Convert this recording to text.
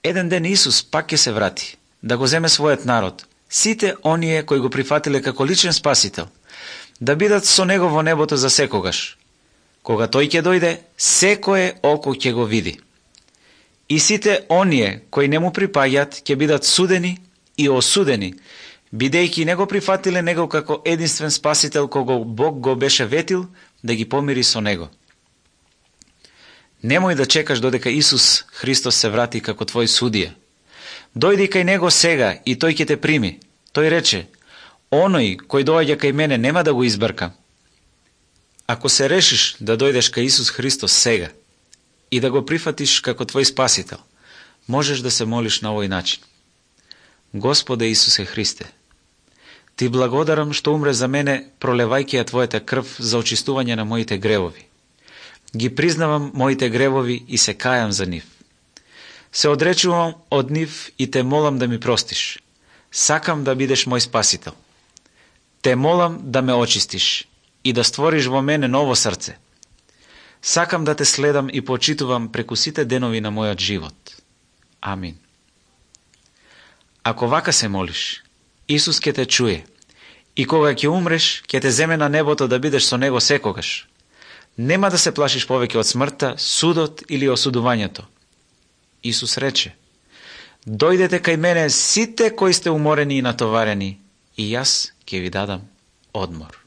Еден ден Исус пак ќе се врати, да го земе својот народ, сите оние кои го прифатиле како личен спасител, да бидат со него во небото за секогаш. Кога тој ќе дојде, секое око ќе го види. И сите оние кои не му припаѓаат ќе бидат судени и осудени, бидејќи не го прифатиле него како единствен спасител кого Бог го беше ветил да ги помири со него. Немој да чекаш додека Исус Христос се врати како твој судија. Дојди кај него сега и тој ќе те прими. Тој рече: оној кој доаѓа кај мене нема да го избрка. Ако се решиш да дојдеш кај Исус Христос сега и да го прифатиш како твој спасител, можеш да се молиш на овој начин. Господе Исусе Христе, Ти благодарам што умре за мене, пролевајќи ја Твојата крв за очистување на моите гревови. Ги признавам моите гревови и се кајам за нив. Се одречувам од нив и те молам да ми простиш. Сакам да бидеш мој спасител. Те молам да ме очистиш и да створиш во мене ново срце. Сакам да те следам и почитувам преку сите денови на мојот живот. Амин. Ако вака се молиш, Исус ќе те чуе и кога ќе умреш, ќе те земе на небото да бидеш со него секогаш. Нема да се плашиш повеќе од смртта, судот или осудувањето. Исус рече: дојдете кај мене сите кои сте уморени и натоварени, и јас ќе ви дадам одмор.